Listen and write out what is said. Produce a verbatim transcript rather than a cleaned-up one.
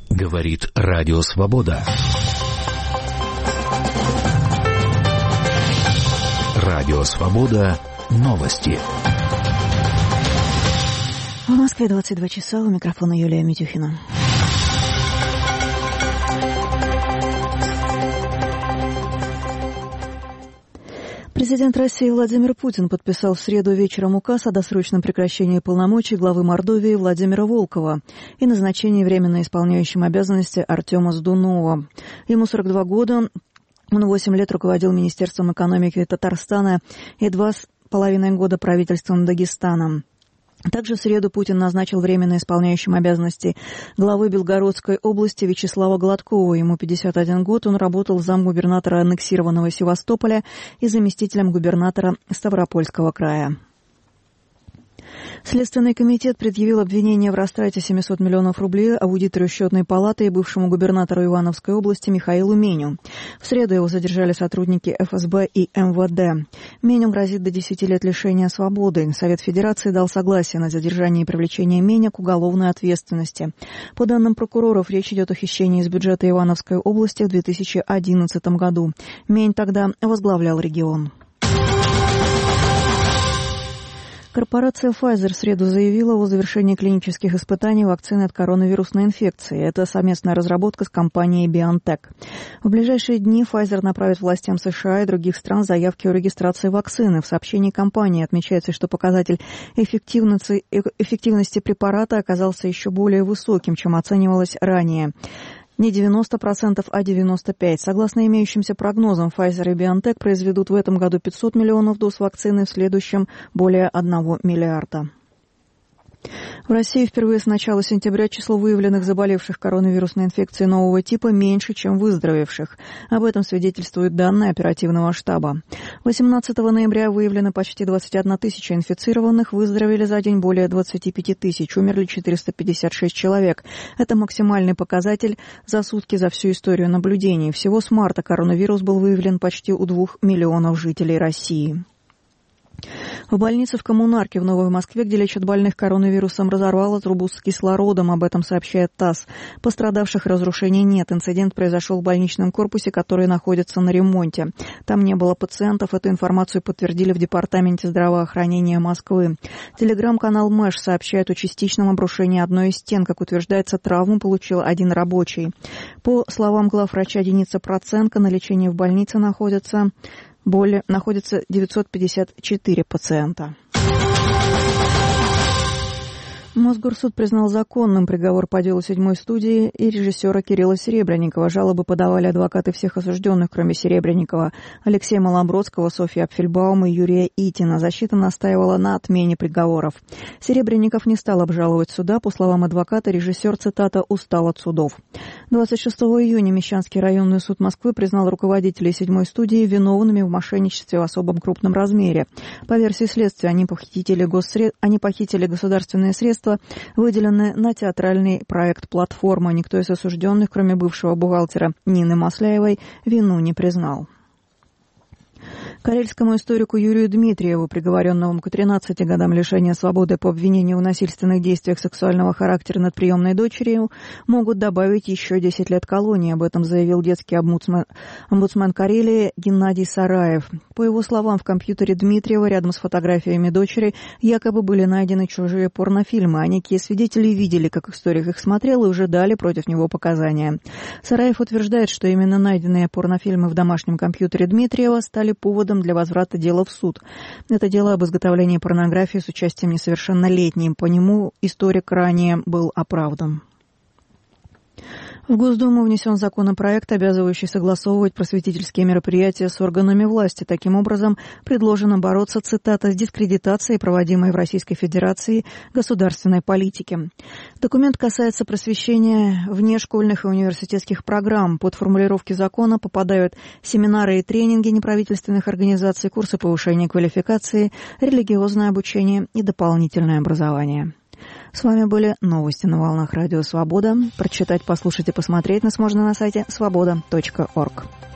Говорит Радио Свобода. Радио Свобода. Новости. В Москве двадцать два часа. У микрофона Юлия Митюхина. Президент России Владимир Путин подписал в среду вечером указ о досрочном прекращении полномочий главы Мордовии Владимира Волкова и назначении временно исполняющим обязанности Артема Сдунова. Ему сорок два года, он восемь лет руководил Министерством экономики Татарстана и два с половиной года правительством Дагестана. Также в среду Путин назначил временно исполняющим обязанности главы Белгородской области Вячеслава Гладкова. Ему пятьдесят один год, он работал замгубернатора аннексированного Севастополя и заместителем губернатора Ставропольского края. Следственный комитет предъявил обвинение в растрате семьсот миллионов рублей аудитору счетной палаты и бывшему губернатору Ивановской области Михаилу Меню. В среду его задержали сотрудники эф эс бэ и эм вэ дэ. Меню грозит до десяти лет лишения свободы. Совет Федерации дал согласие на задержание и привлечение Меня к уголовной ответственности. По данным прокуроров, речь идет о хищении из бюджета Ивановской области в две тысячи одиннадцатом году. Мень тогда возглавлял регион. Корпорация Pfizer в среду заявила о завершении клинических испытаний вакцины от коронавирусной инфекции. Это совместная разработка с компанией BioNTech. В ближайшие дни Pfizer направит властям США и других стран заявки о регистрации вакцины. В сообщении компании отмечается, что показатель эффективности, эффективности препарата оказался еще более высоким, чем оценивалось ранее. Не девяносто процентов, а девяносто пять процентов. Согласно имеющимся прогнозам, Pfizer и BioNTech произведут в этом году пятьсот миллионов доз вакцины, в следующем более одного миллиарда. В России впервые с начала сентября число выявленных заболевших коронавирусной инфекцией нового типа меньше, чем выздоровевших. Об этом свидетельствуют данные оперативного штаба. восемнадцатого ноября выявлено почти двадцать одна тысяча инфицированных, выздоровели за день более двадцать пять тысяч, умерли четыреста пятьдесят шесть человек. Это максимальный показатель за сутки за всю историю наблюдений. Всего с марта коронавирус был выявлен почти у двух миллионов жителей России. В больнице в Коммунарке в Новой Москве, где лечат больных коронавирусом, разорвало трубу с кислородом. Об этом сообщает ТАСС. Пострадавших, разрушений нет. Инцидент произошел в больничном корпусе, который находится на ремонте. Там не было пациентов. Эту информацию подтвердили в Департаменте здравоохранения Москвы. Телеграм-канал Мэш сообщает о частичном обрушении одной из стен. Как утверждается, травму получил один рабочий. По словам главврача Дениса Проценко, на лечении в больнице находятся... Более находится девятьсот пятьдесят четыре пациента. Мосгорсуд признал законным приговор по делу седьмой студии и режиссера Кирилла Серебренникова. Жалобы подавали адвокаты всех осужденных, кроме Серебренникова: Алексея Малобродского, Софьи Апфельбаум и Юрия Итина. Защита настаивала на отмене приговоров. Серебренников не стал обжаловать суда. По словам адвоката, режиссер, цитата, «устал от судов». двадцать шестого июня Мещанский районный суд Москвы признал руководителей седьмой студии виновными в мошенничестве в особом крупном размере. По версии следствия, они похитили, госсред... они похитили государственные средства, выделенные на театральный проект «Платформа». Никто из осужденных, кроме бывшего бухгалтера Нины Масляевой, вину не признал. Карельскому историку Юрию Дмитриеву, приговоренному к тринадцати годам лишения свободы по обвинению в насильственных действиях сексуального характера над приемной дочерью, могут добавить еще десять лет колонии. Об этом заявил детский омбудсмен, омбудсмен Карелии Геннадий Сараев. По его словам, в компьютере Дмитриева рядом с фотографиями дочери якобы были найдены чужие порнофильмы, а некие свидетели видели, как историк их смотрел, и уже дали против него показания. Сараев утверждает, что именно найденные порнофильмы в домашнем компьютере Дмитриева стали поводом для возврата дела в суд. Это дело об изготовлении порнографии с участием несовершеннолетней. По нему историк ранее был оправдан. В Госдуму внесен законопроект, обязывающий согласовывать просветительские мероприятия с органами власти. Таким образом, предложено бороться, цитата, «с дискредитацией, проводимой в Российской Федерации государственной политики». Документ касается просвещения внешкольных и университетских программ. Под формулировки закона попадают семинары и тренинги неправительственных организаций, курсы повышения квалификации, религиозное обучение и дополнительное образование. С вами были новости на волнах Радио Свобода. Прочитать, послушать и посмотреть нас можно на сайте свобода точка орг.